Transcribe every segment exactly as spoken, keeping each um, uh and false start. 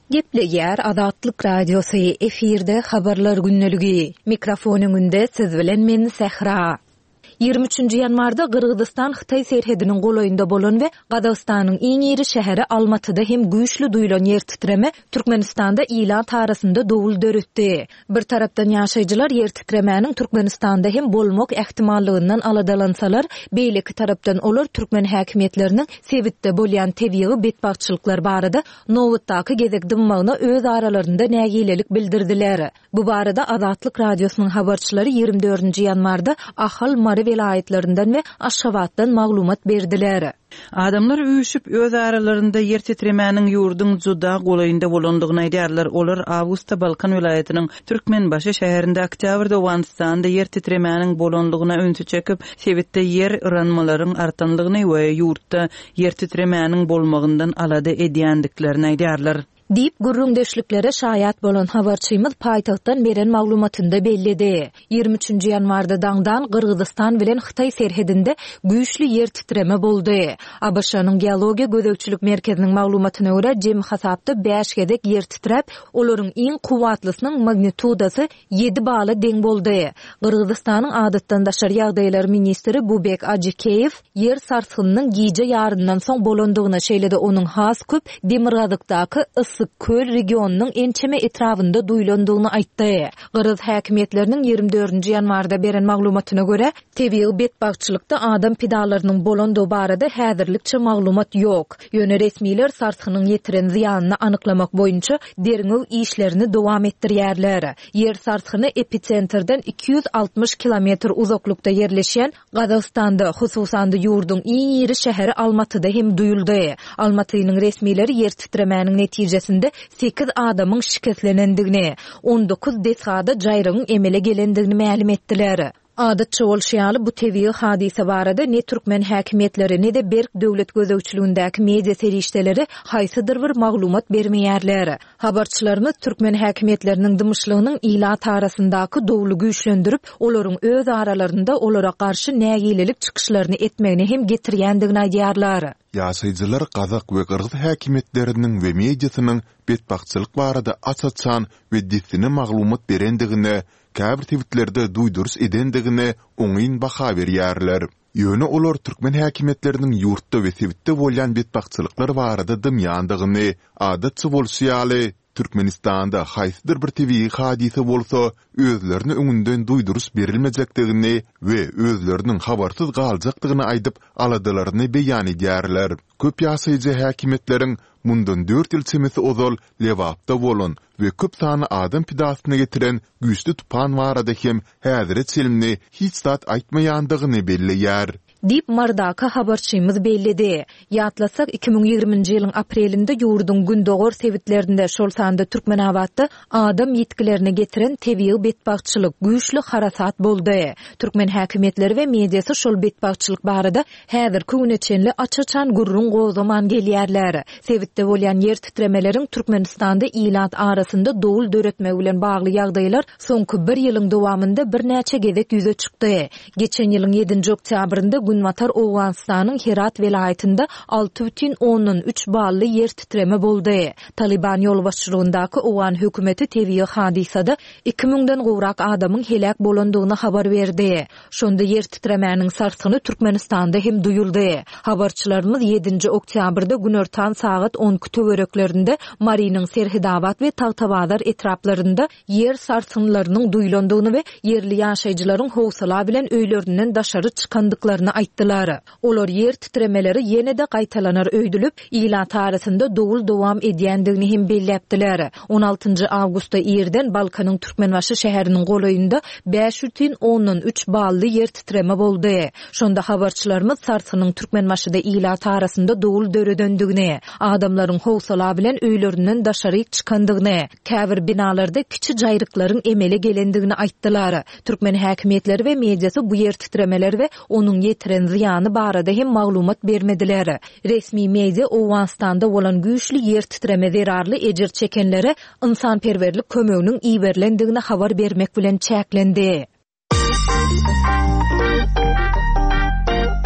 Gepli yer Azatlyk Radiosu efirde habarlar günneligi. Mikrofonun önünde siz bilen men Sehra. ýygrimi üçünji ýanwarda Kırgızstan Xitay serhediniň golaýynda bolan we Gazagystanyň iň ýeri şäheri Almatyda hem güýçli duýulan ýer titreme Türkmenistanda ilan tarasynda dowul döretdi. Bir tarapdan ýaşaýjylar ýer titremäniň Türkmenistanda hem bolmak ähtimallygynyň aladalansalar, beýleki tarapdan olar türkmen häkimetleriniň sebitde bolýan tebigy betbagçylyklar barada nowatdaky gezek dymmagyna öz aralarynda nägilelik bildirdiler. Bu barada Azatlyk Radiosynyň habarçylary ýygrimi dördünji ýanwarda Ahal Mary vilayetlerinden ve Aşgabatdan maglumat berdiler. Adamlar üýüşüp öz aralarynda ýer titremäniň ýurdun juda golaýynda bolandygyny aýdýarlar. Olar Awgusta Balkan vilayetiniň Türkmenbaşy şäherinde oktýabrda Owganistanda ýer titremäniň bolandygyna öňsü çekip, sebitde ýer ýranmalaryň artandygyny we ýurtda ýer titremäniň bolmagyndan alada edýändiklerini aýdýarlar. Dip gurrundeşliklere şaýat bolan habarçymyz paýtagtdan beren maglumatynda bellidi. ýygrimi üçünji ýanwarda daňdan Kırgızstan bilen Xitay serhedinde güýçli ýer titreme boldy. A B Ş'nyň Geologiýa Gödekçilik merkeziniň maglumatyna görä, jem hasapda beş gedek ýer titrep, olaryň iň kuwatlysynyň magnitudasy ýedi bala deň boldy. Kırgızstanyň adatdan daşary ýagdaýlar ministri Bubek Ajikeýew ýer sarsgynynyň giýje ýaryndan soň bolandygyna şeýlede onuň has köp Demirgazykdaky Köl regionunyň ençeme etrafynda duýlandygyny aýtdy. Kırgız häkimetleriniň ýygrimi dördünji ýanwarda beren maglumatyna görä, tebigy betbagçylykda adam pidalarynyň bolandygy barada häzirlikçe maglumat ýok. Ýöne resmiler sarsgynyň ýetiren ziýanyny anyklamak boýunça deriňew işlerini dowam etdirýärler. Ýer sarsgyny epicentrden iki yüz altmış kilometr uzaklykda ýerleşýän Gazagystanda, hususan da ýurdun iň ýeri şäheri Almatyda hem duýuldy. Almatynyň resmileri ýer titremäniň netijesi sekiz adamyň şikestlenendigini, on dokuz desgada jaýrygyň emele gelendigini ma'lum etdiler. Adatça bolşýaly bu tebigy hadise barada ne türkmen häkimetleri ne de Berk döwlet gözegçiligindäki media serişdeleri haýsydyr bir maglumat bermeýärler. Habarçylarymyz türkmen häkimetleriniň dymyşlygynyň ila tarasyndaky dowlu güýçlendirip, olaryň öz aralarynda olara garşy nägilelik çykyşlaryny etmegini hem getirýändigini aýdýarlar. Ýaşaýjylar Kazak we Kırgız häkimetleriniň we mediasynyň betbagçylyk barada açaçan we dipsine maglumat berendigini, käbir tweetlerde duýdurys edendigini oňyn baha berýärler. Ýöne olar türkmen häkimetleriniň ýurtda we sebitde bolýan betbagçylyklar barada dymýandygyny, adatçy bolşýaly, Türkmenistanda haýsydyr bir tebii hadise bolsa, özlerini öňünden duýdurys berilmejekdigini we özleriniň habarsyz galjakdygyny aýdyp aladaryny beýan edýärler. Köp ýaşaýjy häkimetleriň mundan dört ýyl çemesi ozal Lewapda bolan we köp sany adam pidasyna getiren güýçli tupan barada hem häzire çelimni hiç zat aýtmaýandygyny belleýär. Dip Mardaka habarçymyz bellidi. Ýatlasak iki ming ýygrimiňji ýylyň aprelinde ýurdun gündogor sebitlerinde şol sanda Türkmenawatda adam ýetkilerini getiren tebii betbagçylyk güýçli harasat boldy. Türkmen häkimetleri we mediasy şol betbagçylyk barada häzir köňeçenli açaçan gurrun gozaman gelýärler. Sebitde bolýan ýer titremeleriň Türkmenistanda ilat arasynda dowul döretmek bilen bagly ýagdaýlar soňky bir ýylyň dowamında bir näçe gezek ýüze çykdy. Geçen ýylyň ýedinji oktýabrynda Günmatar Owganistanyň Herat vilayetinde altı бүтүn onuň üç bally ýer titreme boldy. Taliban ýolbaşçylygyndaky Owgan hökümeti tebii hadisada iki mingden gowrak adamyň helak bolandygyny habar berdi. Şonda ýer titremäniň sarsgyny Türkmenistanda hem duýuldy. Habarçylarymyz ýedinji oktýabrda günortan saat on iki töwereklerinde Marynyň Serhidabad we Tagtabazar etraplarynda ýer sarsgynlarynyň duýulandygyny we ýerli ýaşaýjylaryň howsala bilen öýlerinden daşary çykandyklaryny aýtdylar. Olar ýer titremeleri ýene-de gaýtalanar öýdülüp, ila tarasynda dowul dowam edýändigini hem belläpdiler. on altynjy awgustda ýerden Balkanyň Türkmenbaşy şäheriniň golaýynda beş бүтүn onuň üç bally ýer titreme boldy. Şonda habarçylarymyz sarsgynyň Türkmenbaşyda ila tarasynda dowul döredendigini, adamlaryň howsala bilen öýlerinden daşary çykandygyny, käbir binalarda kiçi jaýryklaryň emele gelendigini aýtdylar. Türkmen häkimetleri we mediasy bu ýer titremeler we onuň ýetiren ziýany barada hem maglumat bermediler. Resmi media Owganistanda bolan güýçli ýer titreme zerarly ejir çekenlere ynsanperwerlik kömeginiň iýerlendigini habar bermek bilen çäklendi.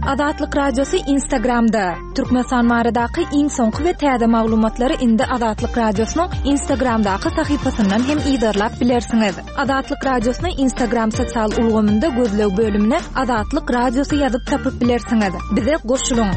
Azatlyk Radiosu Instagramda. Türkmenistan maradaky iň soňky we täze maglumatlary indi Azatlyk Radiosynyň Instagramdaky sahypasyndan hem ýydarlap bilersiňiz. Azatlyk Radiosynyň Instagram sosial ulgamynda gözlew bölümine Azatlyk Radiosu ýazyp tapyp bilersiňiz. Bize goşulyň.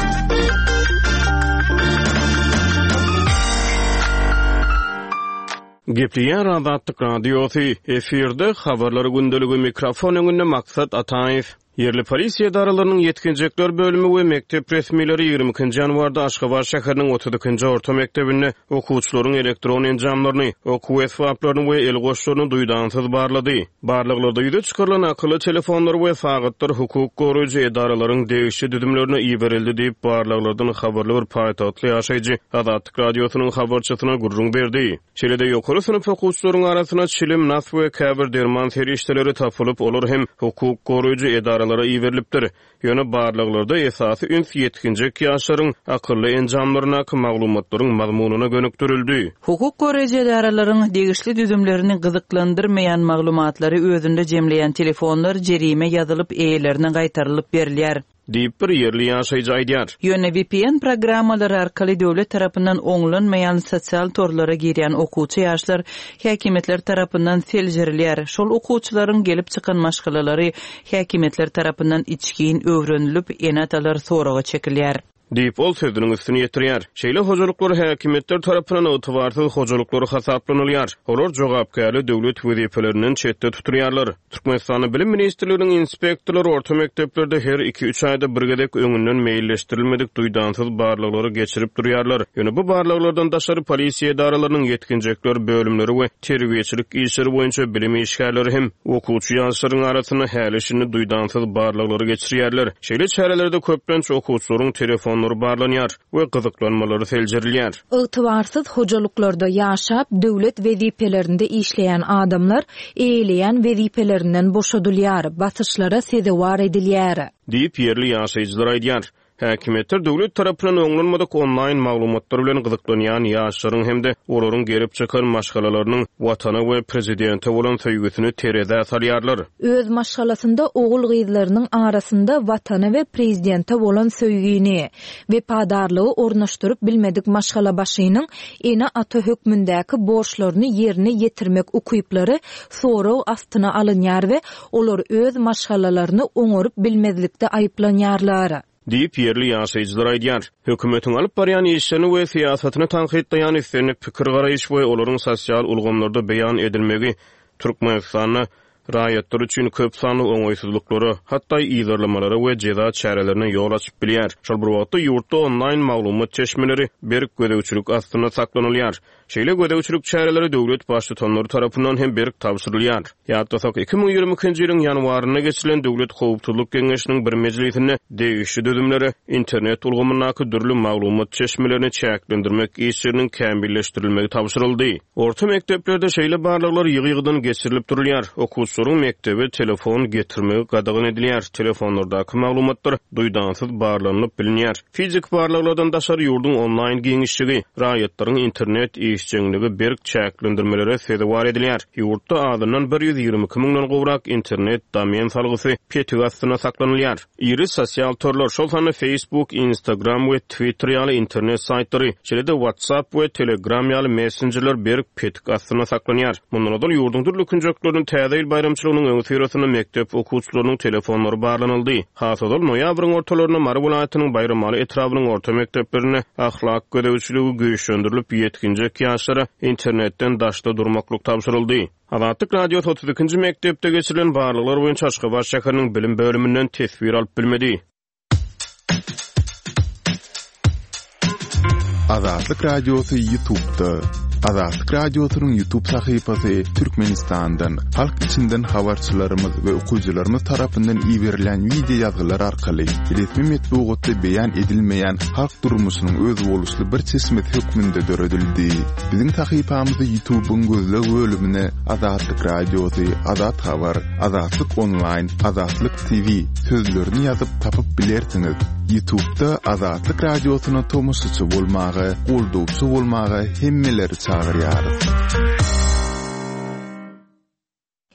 Gepliýär Azatlyk Radiosu efirde habarlary gündeligi mikrofon öňünde maksat Ataýew. Yerli polisiýa idaralarynyň yetkinjekler bölümi we mektep resmileri ýygrimi ikinji ýanwarda Aşgabat şäheriniň otuz ikinji orta mektebinde okuwçylaryň elektron enjamlaryny, okuw esbaplaryny we el goşlaryny duýdansyz barlady. Barlyklarda ýüze çykarylan akylly telefonlar we sagatlar hukuk goraýjy idaralaryň degişli düdümlerini iýberildi diýip barlyklardan habarly bir paýtatly ýaşaýjy Azatlyk Radiosynyň habarçysyna gurrun berdi. Şeýle-de ýokary synap okuwçylaryň arasyna çilim, nas we käbir derman ferişdeleri tapylyp olar hem hukuk goraýjy idara lara iýberilipdir. Ýöne barlyklarda esasy üns yetkinjek ýaşlaryň akylly enjamlaryna maglumatlaryň mazmunyna gönükdirildi. Hukuk goraýjy idaralaryň degişli düzümlerini gyzyklandyrmaýan maglumatlary özünde jemleýän telefonlar jerime ýazylyp eýelerine gaýtarylyp berilýär. Diýip bir ýerli ýaşaýjy aýdýar. Ýöne V P N programmalary arkaly döwlet tarapyndan oňlanmaýan sosial torlara girýän okuwçy ýaşlar häkimetler tarapyndan seljirilýär. Şol okuwçylaryň gelip çykan maşgalalary häkimetler tarapyndan içkin öwrenilip enatalar soraga çekilýär. Diýip ol sözüniň üstüne ýetirýär. Şeýle hojalyklar häkimetler tarapyndan ýogaryty hojalyklar hasaplanylýar. Olar jogapkärli döwlet wezipelerinden çetde tuturýarlar. Türkmenistan Bilim Ministrliginiň inspektorlary orta mekteplerde her iki üç aýda birgedek öňünden meýilleşdirilmedik duýdansyz barlyklary geçirip durýarlar. Ýöne bu barlyklardan daşary polisiýa idaralarynyň yetkinjekler bölümleri we terbiýeçilik işleri boýunça bilim işgärleri hem okuwçy ýaşlaryň arasyna häleşini duýdansyz barlyklary geçirýärler. Şeýle çärelerde köplenç okuwçylaryň telefon barlanýar we gyzyklanmalary seljirilýär. Ygtybarsyz hojalyklarda ýaşap döwlet wezipelerinde işleýän adamlar eýleýän wezipelerinden boşadylýar, basyşlara sezewar edilýär. Diýip ýerli ýaşaýjylar aýdýar. Häkimetler döwlet tarapyndan oňlanmadyk online maglumatlar bilen gyzyklanýan ýaşlaryň hemde olaryň gerip çykan maşgalalarynyň watana we prezidente bolan söýgüsini terede salýarlar. Öz maşgalasynda ogul gyzlarynyň arasynda watana we prezidente bolan söýgüni we padarlygy ornaşdyryp bilmedik maşgala başynyň ene ata hökmündäki borçlaryny ýerine ýetirmek ukyplary soraw astyna alynýar we olar öz maşgalalaryny oňorup bilmezlikde aýplanýarlar. Diýip ýerli ýaşaýjylar aýdýar. Hökümetiň alyp barýan işlerini we siýasatyny tanqidlaýan islerini pikir garaýyş we olaryň sosial ulgamlarda beýan edilmegi Türkmenistanyň raýatlar üçin köp sanly oňaýsızlyklary, hatda ýyzarlamalary we jeza çärelerine ýol açyp bilýär. Şol bir wagtda ýurtda online maglumat çeşmeleri berk gödäwçilik astyna saklanylýar. Şeýle gödäwçilik çäreleri döwlet başlyklary tarapyndan hem berk tapşyrylýar. Ýa-da iki ming ýygrimi ikinji ýylyň ýanwaryna geçirilen döwlet howpsuzlyk geňeşiniň bir mejlisinde degişli düzümleri internet ulgamynyňky dürli maglumat çeşmelerini çäklendirmek işleriniň kämilleşdirilmegi tapşyryldy. Orta mekteplerde şeýle barlyklar ýygy-ýygydan geçirilip durýar. Okuwçylaryň mektebe telefon getirmegi gadagyn edilýär. Telefonlardaky maglumatlar duýdansyz barlanyp bilinýär. Fizik barlyklardan daşary ýurdun online geňişligi, raýatlaryň internet işçiligi berk çäklendirmelere sezewar edilýär. Ýurtda adynyň bir ýüz ýygrimi iki miňden gowrak internet domen salgysy petig astyna saklanylýar. Ýeri sosial torlar, şol sany Facebook, Instagram we Twitter ýaly internet saytlary, şeýle-de WhatsApp we Telegram ýaly messengerler berk petig astyna saklanýar. Mundan öňe ýurdun dürli künjekleriniň täze ýyl bayramçylygynyň öňsüreşine mektep okuwçylarynyň telefonlary barlanyldy. Hasada noýabryň ortalaryna Mary welaýatynyň bayramaly etrabynyň orta mekteplerine ahlak gödäwçiligi güýçlendirilip yetkinjek ýaşlara internetden daşda durmaklyk tapşyryldy. Azatlyk Radiosu otuz ikinji mektepde geçirilen barlyklar boýunça Aşgabat şäheriniň bilim bölüminden tesbir alyp bilmedi. Azatlyk Radiosu YouTube'da. Azatlyk Radiosynyň YouTube sahypasy Türkmenistandan, halk içinden habarçylarymyz we okuwçylarymyz tarapyndan iýerilen video ýazgylar arkaly resmi metbuatda beýan edilmeýän halk durmuşynyň öz boluşly bir çeşmet hökmünde döredildi. Biziň sahypamyzda YouTube'un gözleg bölümine Azatlyk Radiosu, Azat Habar, Azatlyk Online, Azatlyk T V sözlerini ýazyp tapyp bilersiňiz. YouTube'da Azatlyk Radiosyna tomoşaçy bolmagy, goldowçy bolmagy hemmeleri çagyrýar.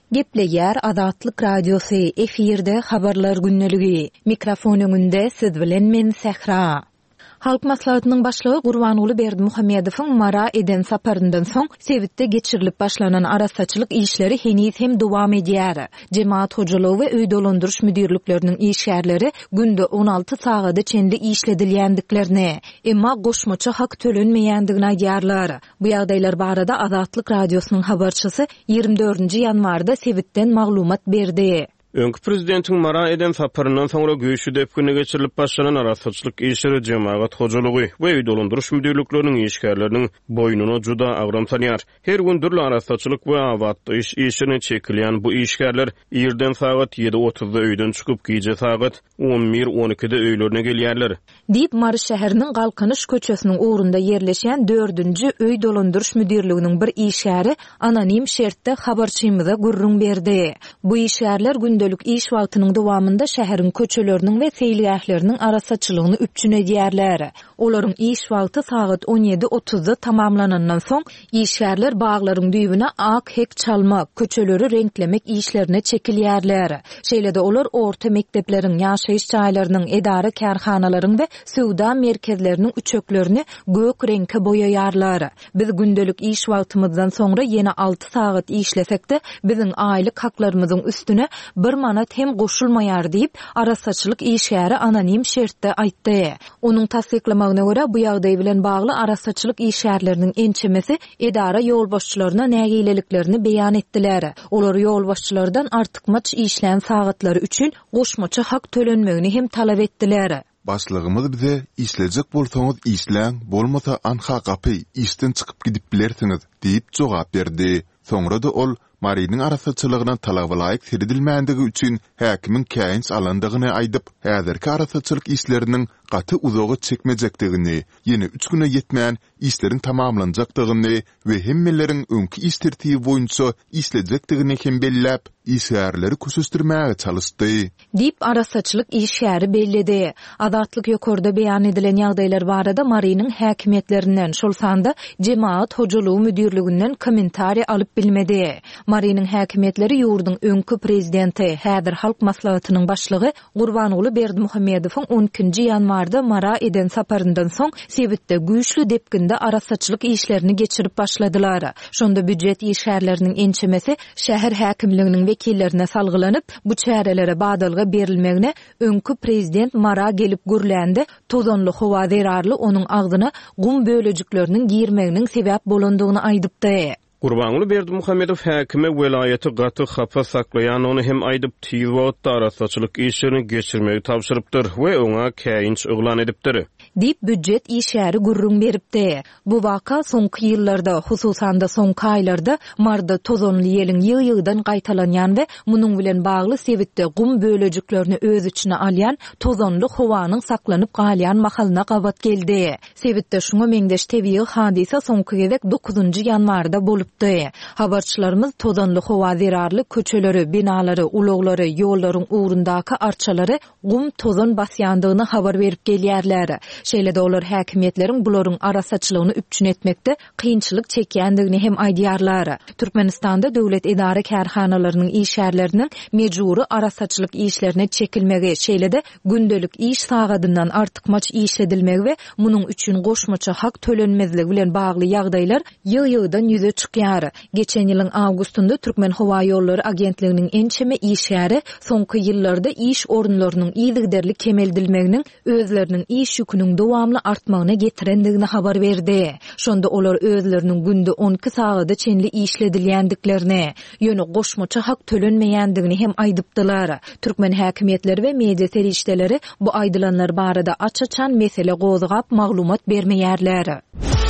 Gepleýär Azatlyk Radiosy efirde habarlar günneligi. Mikrofon öňünde siz bilen men Sehra. Halk maslahatynyň başlygy Gurbanuly Berdimuhammedowyň Mara eden saparyndan soň Sewitde geçirilip başlanan arasaçylyk işleri heniz hem dowam edýär. Jemaat hojalygy we öý dolandyryş müdirlikleriniň işgärleri günde on alty sagada çenli işledilýändiklerini, emma goşmaça hak tölenmeýändigini aýdýarlar. Bu ýagdaýlar barada Azatlyk Radiosynyň habarçysy ýygrimi dördünji ýanwarda Sewitden maglumat berdi. Öňkü prezidentiň Mara eden saparyndan soňra göýüşi depkine geçirilip başlanan arasaçylyk işleri jemaat hojalygy we öý dolandyryş müdirlikleriniň işgärleriniň boýnuna juda agram sanýar. Her gün dürli arasaçylyk we awatly iş işine çekilýän bu işgärler ýerden sagat ýedi otuzda öýden çykyp gije sagat on bir on ikide öýlerine gelýärler. Diýip Mara şäheriniň Galkanyş köçesiniň ugrunda ýerleşen dördünji öý dolandyryş müdirliginiň bir işgäri anonim şertde habarçymyza gurrun berdi. Bu işgärler gündelik iş wagtynyň dowamında şäheriň köçeleriniň we seýilgähleriniň arasaçylygyny üpçün edýärler. Olaryň iş wagty sagat on ýedi otuzda tamamlanandan soň işgärler baglaryň düýbüne ak hek çalmak, köçeleri renklemek işlerine çekilýärler. Şeýlede olar orta mekdepleriň, ýaşaýyş jaýlarynyň, edara karhanalaryň we suwda merkezleriniň üçeklerini gök reňke boýaýarlar. Biz gündelik iş wagtymyzdan soňra ýene alty sagat işlesekde biziň aýlyk haklarymyzyň üstüne bir manat hem goşulmaýar diýip arasaçylyk işgäri anonim şertde aýtdy. Onuň tasdiklamagyna görä bu ýagdaý bilen bagly arasaçylyk işgärleriniň ençemesi edara ýolbaşçylaryna nägileliklerini beýan etdiler. Olar ýolbaşçylardan artykmaç işlän sagatlary üçin goşmaça hak tölenmegini hem talap etdiler. Başlygymyz bize işlejek bolsaňyz işläň, bolmasa anha gapy işden çykyp gidip bilersiňiz diýip jogap berdi. Soňra da ol Marynyň arasaçylygyna talaba laýyk seredilmäändigi üçin häkimiň käýinç alandygyny aýdyp, häzirki arasaçylyk işleriniň gaty uzoga çekmejekdigini, ýene üç güne ýetmän işlerin tamamlanjakdygyny we hemmelerin öňki iş tertibi boýunça işlejekdigini hem belläp, işgärleri kösüstirmäge çalyşdy. Diýip arasaçylyk işgäri bellidi. Azatlyk ýokarda beýan edilen ýagdaýlar barada Marynyň häkimetlerinden, şol sanda jemaat hojalygy müdirliginden kommentari alyp bilmedi. Marynyň häkimetleri ýurdun öňkü prezidenti, häzir halk maslahatynyň başlygy Gurbanuly Berdimuhammedowyň on ikinji ýanwarda Mara eden saparyndan soň Sewitde güýçlü depkinde arasaçylyk işlerini geçirip başladylar. Şonda büdjet işgärleriniň ençemesi şäher häkimliginiň wekillerine salgylanyp, bu çärelere badalga berilmegine öňkü prezident Mara gelip gürländi, tozanly howa zerarly onuň agdyna gum bölejikleriniň girmeginiň sebäp bolandygyny aýdypdy. Gurbanuly Berdimuhammedow häkime welaýaty gaty hapa saklaýan ony hem aýdyp tiz wagtda arasaçylyk işlerini geçirmegi tapşyrypdyr we oňa käýinç oglan edipdir. Diýip büdjet işgäri gurrun beripdi. Bu waka soňky ýyllarda, hususan da soňky aýlarda Marda tozanly ýeliň ýygy-ýygydan gaýtalanýan we munyň bilen bagly Sewitde gum bölejiklerini öz içine alýan tozanly howanyň saklanyp galýan mahalyna gawat geldi. Sewitde şuňa meňdeş tebii hadisa soňky gezek dokuzunji ýanwarda bolup habarçylarymyz tozanly howa zerarly köçeleri, binalary, uloglary, ýollaryň ugrundaky arçalary gum tozan basýandygyny habar berip gelýärler. Şeýlede olar häkimetleriň bularyň arasaçylygyny üpçün etmekde kynçylyk çekýändigini hem aýdýarlar. Türkmenistanda döwlet edara karhanalarynyň işgärleriniň mejburi arasaçylyk işlerine çekilmegi, şeýlede gündelik iş sagatyndan artykmaç işledilmegi we munyň üçin goşmaça hak tölenmezligi bilen bagly ýagdaýlar ýygy-ýygydan ýüze çykýar. Geçen ýylyň awgustunda Türkmen Howa ýollary agentliginiň ençeme işgäri soňky ýyllarda iş orunlarynyň ýygyderli kemeldilmeginiň özleriniň iş ýüküniň dowamly artmagyna getirendigini habar berdi. Şonda olar özleriniň günde on iki sagada çenli işledilýändiklerini, ýöne goşmaça hak tölenmeýändigini hem aýdypdylar. Türkmen häkimetleri we media serişdeleri bu aýdylanlar barada açaçan mesele gozgap maglumat bermeýärler.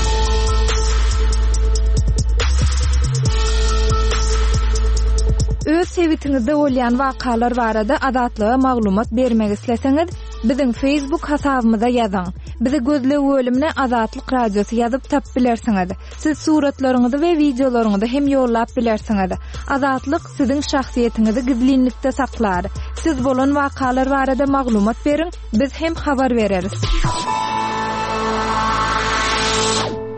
Öz Sewitiňizde bolýan wakalar barada azatlyga maglumat bermek isleseňiz, biziň Facebook hasabymyza ýazyň. Bizi gözle bölümine Azatlyk Radiosu ýazyp tap bilersiňiz. Siz suratlaryňyzy we videolaryňyzy hem ýollap bilersiňiz. Azatlyk siziň şahsiýetiňizi gizlinlikde saklar. Siz bolan wakalar barada maglumat beriň, biz hem habar bereriz.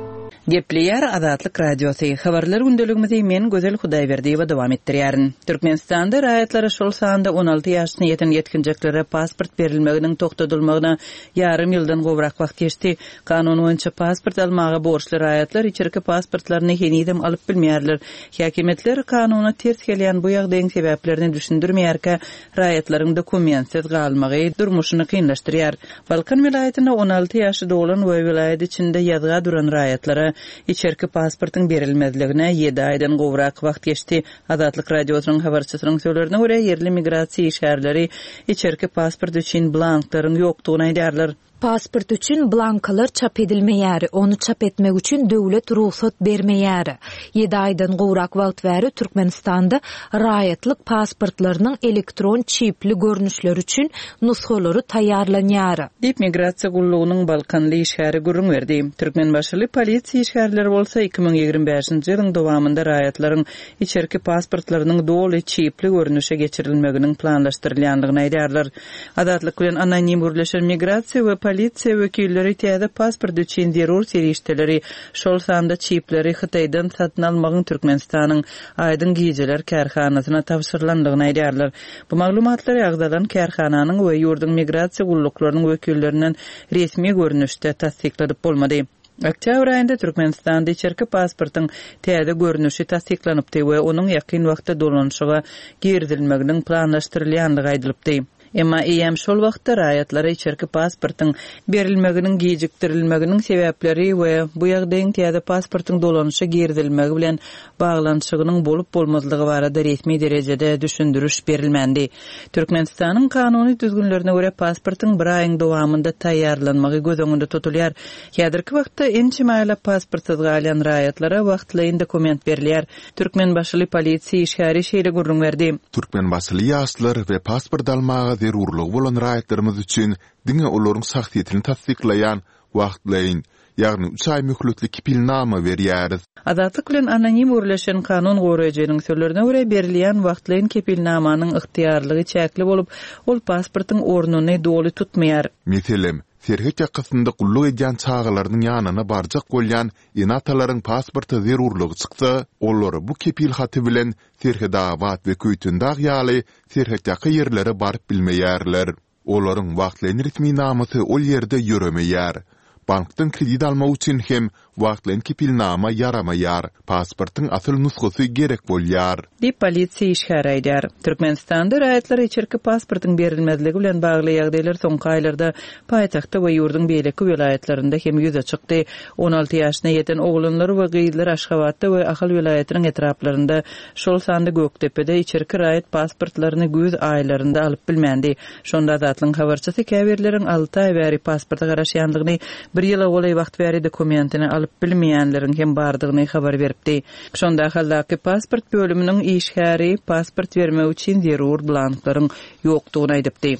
Gepleyer Azatlyk Radiosu habarlar gündeligimizi men Gözel Hudaýberdiýewa dowam etdirýärin. Türkmenistanda raýatlara şol sanda on alty ýaşyna ýeten ýetkinjeklere pasport berilmeginiň togtadylmagyna ýarym ýyldan gowrak wagt geçdi. Kanun boýunça pasport almagy borçly raýatlar içerki pasportlaryny henidem alyp bilmeýärler. Häkimetler kanuny ters gelýän bu ýagdaýyň sebäplerini düşündirmeýärkä raýatlaryň dokumentsiz galmagy durmuşyny kynlaşdyrýar. Balkan vilayetinde on alty ýaşy dolan we vilayet içinde ýazga duran raýatlara içerki pasportyň berilmezligine ýedi aýdan gowrak wagt geçdi. Azatlyk radiosynyň habarçysynyň söýlerine görä yerli migrasiýa işgärleri içerki pasport üçin blanklaryň ýokdugyny aýdýarlar. Pasport üçün blankalar çap edilmeýär, onu çap etmek üçün döwlet ruhsat bermeýär. ýedi aýdan gowrak wagt bäri Türkmenistanda raýatlyk pasportlarynyň elektron çipli görnüşleri üçün nusxalary taýýarlanýar. Dip migrasiýa gullugynyň Balkanly işgäri gurrun berdi. Türkmen başly polisiýa işgärleri bolsa iki ming ýigirme beşinji ýylyň dowamında raýatlaryň içerki pasportlarynyň doly çipli görnüşe geçirilmeginiň planlaşdyrylýanlygyny aýdýarlar. Adatlyk bilen anonim gürleşen migrasiýa we polisiýa wekilleri täze pasport üçin zerur serişdeleri şol sanda çipleri Hytaýdan satyn almagyň Türkmenistanyň aýdyn gijeler kärhanasyna tapşyrlandygyny aýdýarlar. Bu maglumatlar ýagdalan kärhananyň we ýurdun migrasiýa gulluklarının wekillerinden resmi görnüşde tasdikladyp bolmady. Oktyabr aýynda Türkmenistanda içerki pasportyň täze görnüşi tasdiklanypdy we onuň ýakyn wagtda dolanşyga girdilmeginiň planlaşdyrylýanlygy aýdylypdy. Emma eýem şol wagtda raýatlara içerki pasportyň berilmeginiň gejikdirilmeginiň sebäpleri we bu ýagdaýyň täze pasportyň dolanşy girdilmegi bilen baglanşygynyň bolup bolmazlygy barada resmi derejede düşündürüş berilmendi. Türkmenistanyň kanuny düzgünlerine görä pasportyň bir aýyň dowamında taýýarlanmagy göz öňünde tutulýar. Häzirki wagtda ençe maýla pasportsuz galan raýatlara wagtlaýyn dokument berilýär. Türkmen başly polisiýa işgäri şeýle gurrun berdi. Türkmen başly ýaşlar we pasport almagy zerurlygy bolan raýatlarymyz üçin diňe olaryň sagtyýetini tasdiklaýan wagtlaýyn, ýagny üç aý möhletli kipilnama berýäris. Azatlyk bilen anonim gürleşen kanun goraýjynyň söýlerine görä berilýän wagtlaýyn kipilnamanyň ygtyýarlygy çäkli bolup, ol pasportyň ornuny doly tutmaýar. Meselem, serhet ýakasynda gulluk edýän çağalarynyň ýanyna barjak bolýan enatalaryň pasporty zerurlygy çyksa, olary bu kepil haty bilen serhet awat we köýtünde ýaly serhet ýaky ýerlere baryp bilmeýärler. Olaryň wagtlaýyn resmi namasy ol ýerde ýöremeýär. Bankdan kredit almak üçün hem wagtlaýyn kepilnama yaramaýar. Pasportyň asyl nusxasy gerek bolýar. Dip polisiýa işgäri aýdýar. Türkmenistanda raýatlara içerki pasportyň berilmezligi bilen bagly ýagdaýlar soňky aýlarda paýtagtda we ýurdun beýleki vilayetlerinde hem ýüze çykdy. on alty ýaşyna ýeten oglanlar we gyýdylar Aşgabatda we Ahal vilayetiniň etraplarynda şol sanda Göktepede içerki raýat pasportlaryny göz aýlarynda alyp bilmendi. Şonda zatlyň habarçysy käbirleriň alty aý bäri pasporta garaşýanlygyny bir ýyla golay wagt bäri dokumentini alyp bilmeýänleriň hem bardygyny habar beripdi. Şonda haldaky pasport bölüminiň işgäri pasport bermek üçin zerur blanklaryň ýokdugyny aýdypdy.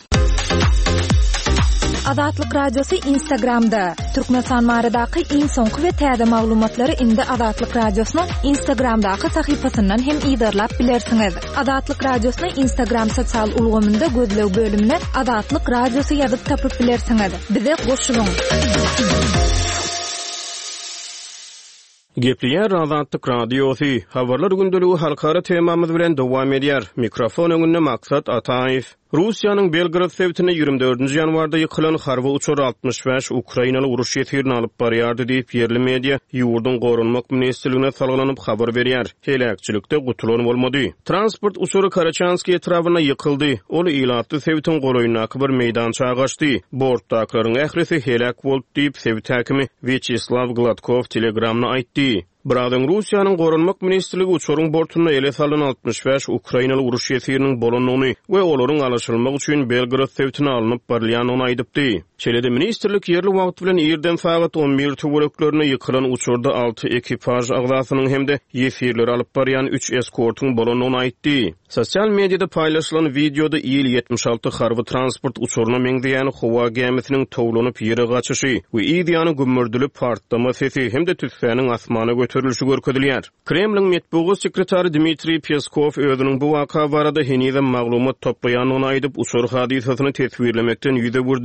Azatlyk radiosu Instagramda. Türkmenistan baradaky iň soňky we täze maglumatlary indi Azatlyk radiosynyň Instagramdaky sahypasyndan hem ýa-da bilersiňiz. Azatlyk radiosynyň Instagram sosial ulgamynda gözlew bölümine Azatlyk radiosu ýazyp tapyp bilersiňiz. Bize goşulyň. Gepleýär Azatlyk radiosu. Habarlar gündeligi halkara temamyz bilen dowam edýär. Mikrofon öňünde Maksat Ataýew. Russiýanyň Belgrad sewtine ýigirme dördünji ýanwarda ýykylan harby uçur altmış beş Ukrainaly uruş ýetirini alyp barýardy diýip ýerli media ýurdun gorunmak ministrligine salgylanyp habar berýär. Helakçylykda gutulan bolmady. Transport uçury Karachanski etrawyna ýykyldy. Ol ilatly sewtin golaýynaky bir meýdança agaçdy. Bortdaklaryň ährisi helak bolup diýip sewt häkimi Vyacheslav Gladkov telegramna aýtdy. Bradan Russiýanyň gorunmak ministrligi uçuryň bortuna ele salan altmış beş Ukrainaly uruş ýetiriniň bolanyny we olaryň alışylmagy üçin Belgrad sewtine alınıp barýanyny aýdypdy. Çelede ministrlik yerli wagt bilen ýerden sagat on bir töwereklerine ýykylan uçurda alty ekipaj agzasynyň hemde ýefirler alyp barýan üç eskortyň bolanyny aýtdy. Sosial mediada paýlaşylan videoda ýyl ýetmiş alty harby transport uçuruna meňdeýän howa gemisiniň towlanyp ýere gaçyşy we ýa-da gümürdülip partlama sesi hemde tüssäniň asmana göterilişi görkezilýär. Kremlin metbugy sekretary Dmitri Peskov özüniň bu waka barada henizem maglumat toplaýanyny aýdyp uçur hadisasyny tesbirlemekden ýüze gurdy.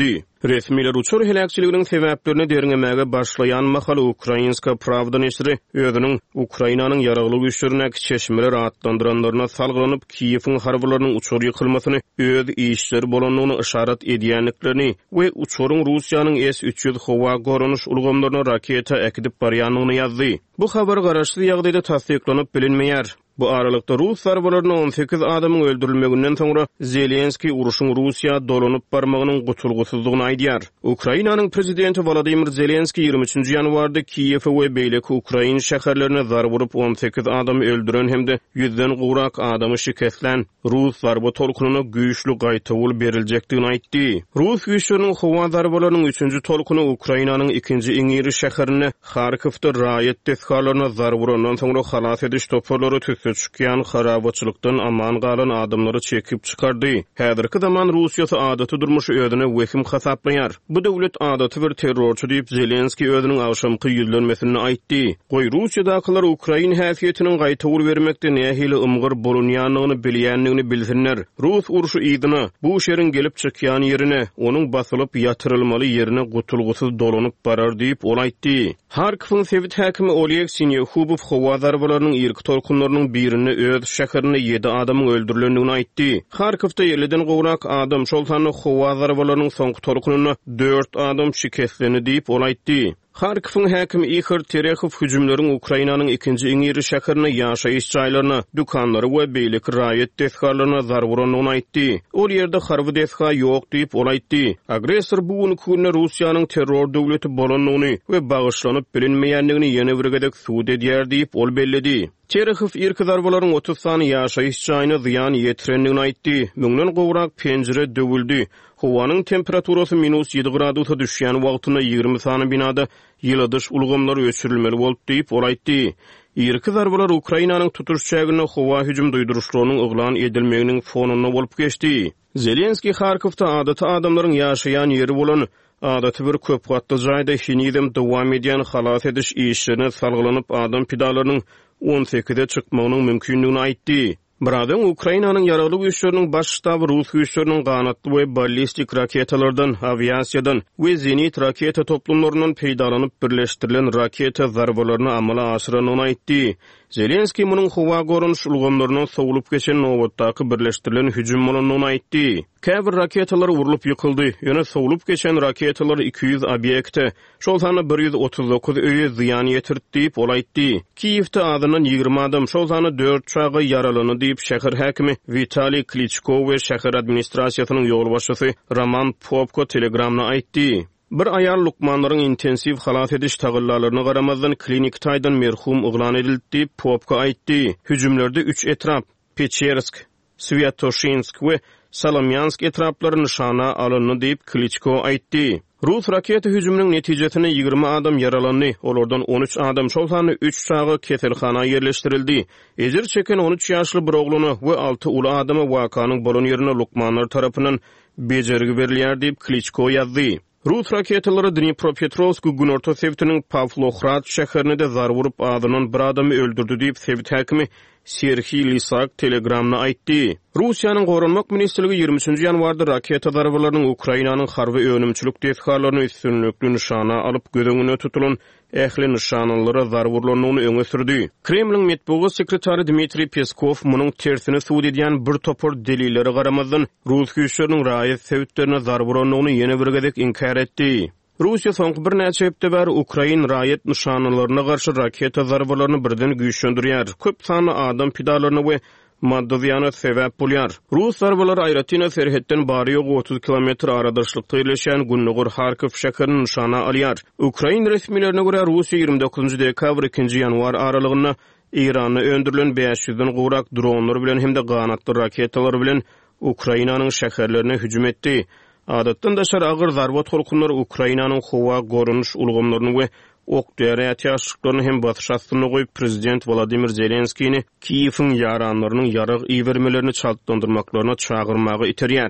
Resmiler uçur helakçylygynyň sebäplerini derňemäge başlayan Makhala Ukrainska Pravda neşri özüniň Ukrainanyň ýaraglyk güýçlerine çeşmeler atlandyranlaryna salgylanyp Kiýewiň harbylarynyň uçur ýykylmasyny öz işleri bolanlygyny işaret edýänliklerini we uçuryň Russiýanyň S üç yüz howa gorunuş ulgamlaryna raketa ekidip barýanlygyny ýazdy. Bu habar garaşly ýagdaýda tasdiklanyp bilinmeýär. Bu aralykda Rus zarbalarına on sekiz adamın öldürilmeginden sonra Zelenski uruşun Russiýa dolanyp barmagynyň gutulgusuzlygyny aýdýar. Ukrainanyň prezidenti Volodymyr Zelenski ýygrimi üçinji ýanwarda Kiýew we beýleki Ukraina şäherlerine zarba vurup on sekiz adam öldüren hemde ýüzden gowrak adamy şikestlen Rus zarba tolkunyna güýçlü gaýtawul berilejekdigini aýtdy. Rus güýçleriniň howa zarbalarynyň üçinji tolkuny Ukrainanyň ikinji iň iri şäherine Harkowda raýat deskarlaryna zarba vurandan sonra halas ediş toparlary Köçkän harabaçylykdan aman galan adamlary çekip çykardy. Häzirki zaman Russiýa adaty durmuşy ödüne wehim hasaplaýar. Bu döwlet adaty bir terrorçy diýip Zelenski özüniň awşamky ýüzlenmesini aýtdy. Goý Russiýadakylar Ukraina häsiýetiniň gaýtawul bermekde nähili ymgyr bolunýanlygyny bilýänligini bilsinler. Rus uruşy ýygyny bu şerin gelip çykýan ýerine, onuň basylyp ýatyrylmaly ýerine gutulgusuz dolanyp barar diýip ol aýtdy. Harkowyň sewit häkimi Oleg Sinýahubow howa zarbalarynyň ilk tolkunlarynyň birini öz şäherine yedi adamyň öldürilendigini aýtdy. Harkowda elliden gowrak adam şol sany howa zarbalarynyň soňky tolkunyna dört adam şikestlendi diýip ol aýtdy. Harkowyň häkimi Ihor Terekhov hüjümleriň Ukrainanyň ikinji iň iri şäherine ýaşaýyş jaýlaryna, dukanlary we beýleki raýat deskarlaryna zarba vuranlygyny aýtdy. Ol ýerde harby deska ýok diýip ol aýtdy. Agressor bu günü Russiýanyň terror döwleti bolanlygyny we bagyşlanyp bilinmeýänligini ýene bir gedek suwd edýär diýip ol belledi. Terekhov irki zarbalaryň otuz sany ýaşaýyş jaýyna ziýan ýetirendigini aýtdy. Müňden gowrak penjere döwüldi. Howanyň temperaturasy minus ýedi gradusga düşýän wagtyna ýygrimi sany binada ýyladyş ulgamlary öçürilmeli bolup diýip ol aýtdy. Irki zarbalar Ukrainanyň tutuşçagyna howa hüjüm duýduruşlarynyň yglan edilmeginiň fonuny bolup geçdi. Zelenski Harkowda adaty adamlaryň ýaşaýan ýeri bolan adaty bir köp gatly jaýda hinidem dowam edýän halas ediş işlerine salgylanyp adam pidalarynyň on sekize çykmagynyň mümkinligini aýtdy. Buradan Ukrainanyň ýaraglyk güýçleriniň baş ştaby Rus güýçleriniň ganatly we ballistik raketalardan, aviasiýadan we zenit raketa toplumlaryndan peýdalanyp birleşdirilen raketa zarbalaryny amala aşyranyny aýtdy. Zelenski munyň howa gorunuş ulgamlaryna sowulup geçen nowatdaky birleşdirilen hüjüm bolanyny aýtdy. Käbir raketalar urulup ýykyldy. Ýöne sowulup geçen raketalar iki yüz obýekte, şol sany bir yüz otuz dokuz öýe ziýan ýetirdi diýip ol aýtdy. Kiýewde adynyň ýygrimi adam, şol sany dört çagy ýaralany diýip şäher häkimi Vitaliy Klitschko we şäher administrasiýasynyň ýolbaşçysy Roman Popko telegramna aýtdy. Bir ayar lukmanlaryň intensiv halas ediş tagyllalaryna garamazdan klinik taýdan merhum uglan edildi diýip Popko aýtdy. Hüjümlerde üç etrap, Pechersk, Svyatoshinsk we Salomyansk etraplary nişana alındy diýip Klitschko aýtdy. Rus raketa hüjüminiň netijesinde ýygrimi adam yaralandy. Olardan on üç adam şol sany üç çagy keselhana ýerleşdirildi. Ejir çeken on üç ýaşly bir ogluny we altı uly adamy wakanyň bolan ýerine lukmanlar tarapyndan bejergi berilýär diýip Klitschko ýazdy. Rus raketalary Dnipropetrovsk günorta sewitiniň Pavlohrad şäherine de zar vurup adynyň bir adamy öldürdi diýip sewit häkimi Serhiy Lysak telegramna aýtdy. Russiýanyň Gorunmak ministrligi ýygrimi üçinji ýanwarda raketa zarbalarynyň Ukrainanyň harby önümçilik deskarlaryny üstünlükli nişana alyp gözeňine tutulan ähli nişanlara zar vurulanyny öňe sürdi. Kremliň medeniýet sekretary Dmitri Peskov munyň tersine suwd edýän bir topar delilleri garamazdan Rus güýçleriniň raýat sewitlerine zar vurulanyny ýene bir gezek inkar etdi. Russiýa soňky bir näçe hepde bäri Ukrain raýat nişanlaryna garşy raketa zarbalaryny birden güýçlendirýär. Köp sany adam pidalaryny we madda ziýana sebäp bolýar. Rus zarbalary Ayratina serhetden bary ýok otuz kilometr aradaşlykda ýerleşen Günnogur Harkov şäherini nişana alýar. Ukrain resmilerine görä Russiýa ýygrimi dokuzunji dekabr ikinji ýanwar aralygyna Iranda öndürilen beş yüzden gowrak dronlar bilen hemde ganatly raketalar bilen Ukrainanyň şäherlerine hüjüm etdi. Adatdan daşar agyr zarba tolkunlary Ukrainanyň howa gorunuş ulgamlaryny we ok däret ýaşyklaryny hem batyş astyna goýup prezident Volodymyr Zelenskiýni Kiýewiň ýaranlarynyň ýarag iýbermelerini çaltdandyrmaklaryna çagyrmagy iterýär.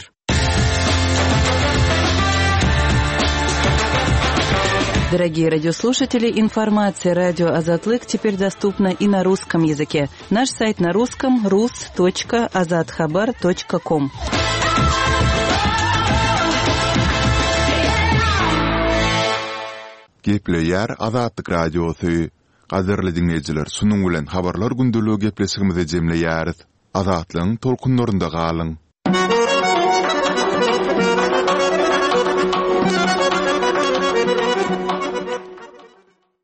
Дорогие радиослушатели, информация «Радио Азатлык» теперь доступна и на русском языке. Наш сайт на русском – рус точка азатхабар точка ком. Gepleýär Azatlyk radiosy. Gazarly dinleýijiler, sunuň bilen habarlar gündeligi gepleşigimize jemleýäris. Azatlyň tolkunlarynda galyň.